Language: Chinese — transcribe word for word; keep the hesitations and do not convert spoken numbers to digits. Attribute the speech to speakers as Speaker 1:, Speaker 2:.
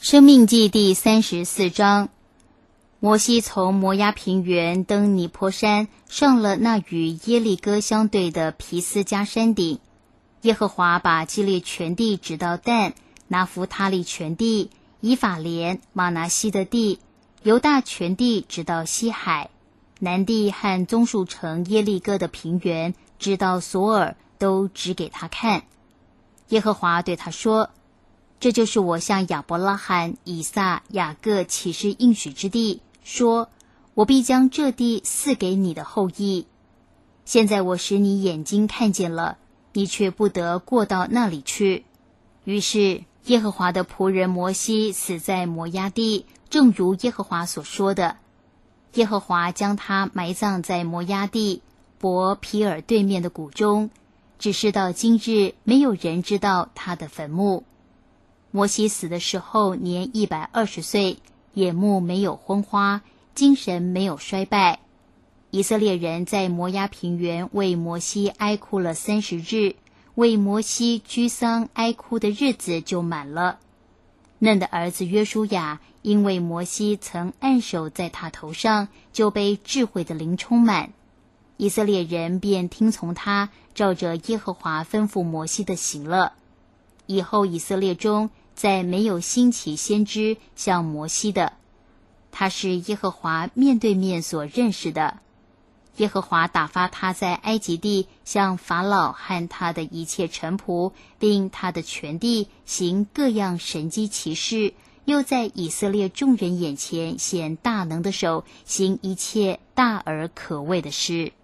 Speaker 1: 生命记第三十四章，摩西从摩押平原登尼坡山，上了那与耶利哥相对的皮斯加山顶。耶和华把基列全地指到但，拿弗他利全地，以法莲、玛拿西的地，犹大全地直到西海，南地和棕树城耶利哥的平原，直到索尔，都指给他看。耶和华对他说：这就是我向亚伯拉罕、以撒、雅各起誓应许之地，说我必将这地赐给你的后裔。现在我使你眼睛看见了，你却不得过到那里去。于是耶和华的仆人摩西死在摩押地，正如耶和华所说的。耶和华将他埋葬在摩押地伯皮尔对面的谷中，只是到今日没有人知道他的坟墓。摩西死的时候年一百二十岁，眼目没有昏花，精神没有衰败。以色列人在摩押平原为摩西哀哭了三十日，为摩西居丧哀哭的日子就满了。嫩的儿子约书亚因为摩西曾按手在他头上，就被智慧的灵充满。以色列人便听从他，照着耶和华吩咐摩西的行了。以后以色列中再没有兴起先知像摩西的，他是耶和华面对面所认识的。耶和华打发他在埃及地向法老和他的一切臣仆，并他的全地行各样神迹奇事，又在以色列众人眼前显大能的手，行一切大而可畏的事。